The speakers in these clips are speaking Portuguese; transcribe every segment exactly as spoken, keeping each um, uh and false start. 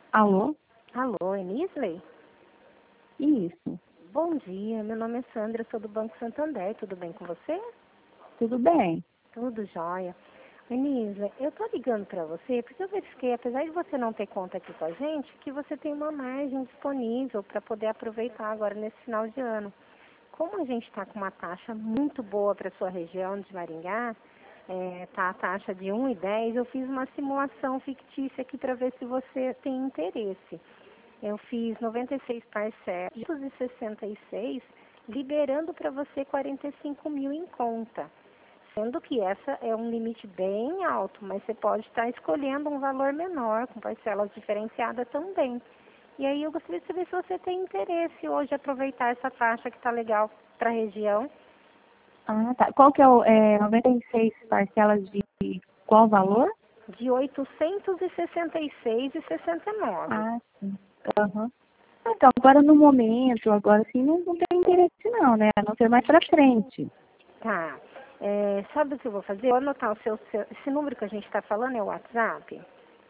Alô? Alô, Enisley? Isso, Bom dia, meu nome é Sandra, sou do Banco Santander, tudo bem com você? tudo bem. Tudo jóia. Enisley, eu tô ligando para você porque eu verifiquei, apesar de você não ter conta aqui com a gente, que você tem uma margem disponível para poder aproveitar agora nesse final de ano. Como a gente está com uma taxa muito boa para a sua região de Maringá, é, tá a taxa de um e dez, eu fiz uma simulação fictícia aqui para ver se você tem interesse. Eu fiz noventa e seis parcelas e sessenta e seis, liberando para você quarenta e cinco mil em conta. Sendo que essa é um limite bem alto, mas você pode estar escolhendo um valor menor, com parcelas diferenciadas também. E aí eu gostaria de saber se você tem interesse hoje em aproveitar essa taxa que está legal para a região, Ah, tá. Qual que é o é, noventa e seis parcelas de qual valor? de oitocentos e sessenta e seis e sessenta e nove. Ah, sim. Aham. Então, agora no momento, agora sim, não, não tem interesse não, né? A não ser mais pra frente. Tá. É, sabe o que eu vou fazer? Eu vou anotar o seu, seu- esse número que a gente está falando é o WhatsApp.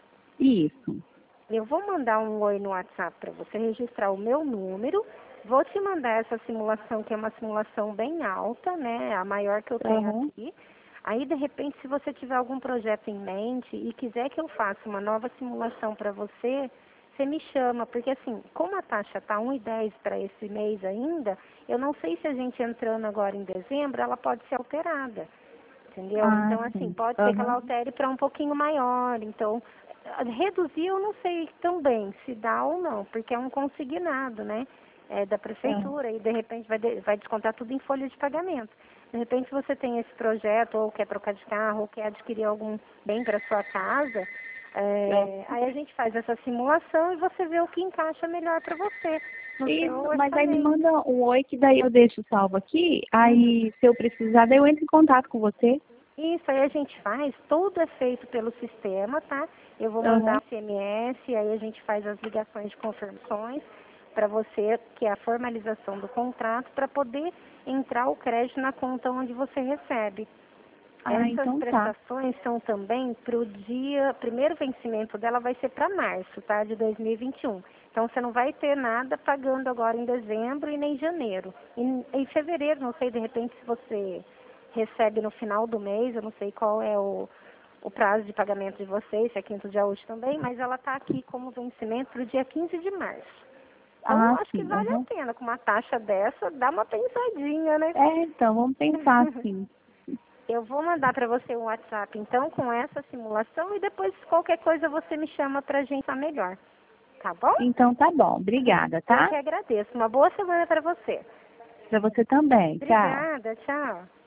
Isso. Eu vou mandar um oi no WhatsApp para você registrar o meu número. Vou te mandar essa simulação, que é uma simulação bem alta, né? A maior que eu tenho Aham. aqui. Aí, de repente, se você tiver algum projeto em mente e quiser que eu faça uma nova simulação para você, você me chama. Porque, assim, como a taxa está um e dez para esse mês ainda, eu não sei se a gente entrando agora em dezembro, ela pode ser alterada. Entendeu? Ah, Então, assim, sim. pode ser que ela Aham. altere para um pouquinho maior. Então, reduzir eu não sei também se dá ou não, porque é um consignado, né? É da Ah, prefeitura e de repente vai, de- vai descontar tudo em folha de pagamento. De repente você tem esse projeto, ou quer trocar de carro, ou quer adquirir algum bem para sua casa, ah. é, aí a gente faz essa simulação e você vê o que encaixa melhor para você, no seu Isso, mas aí me orçamento. manda um oi que daí eu deixo salvo aqui. Uhum. Aí, se eu precisar, daí eu entro em contato com você. Isso aí a gente faz, tudo é feito pelo sistema, tá? Eu vou mandar Aham. o S M S, aí a gente faz as ligações de confirmações para você, que é a formalização do contrato, para poder entrar o crédito na conta onde você recebe. Ah, Essas então tá. prestações são também para o dia, primeiro vencimento dela vai ser para março, tá? De dois mil e vinte e um. Então você não vai ter nada pagando agora em dezembro e nem em janeiro. Em, em fevereiro, não sei, de repente se você recebe no final do mês, eu não sei qual é o, o prazo de pagamento de vocês, se é quinto dia útil também, mas ela está aqui como vencimento para o dia quinze de março. Então eu Ah, acho que sim. vale a Aham. pena, com uma taxa dessa, dá uma pensadinha, né? É, então, vamos pensar sim. Eu vou mandar para você um WhatsApp, então, com essa simulação e depois qualquer coisa você me chama para a gente estar melhor. Tá bom? Então tá bom. Obrigada, Eu tá? que agradeço. Uma boa semana para você. Pra você também. Tchau. Obrigada, tchau.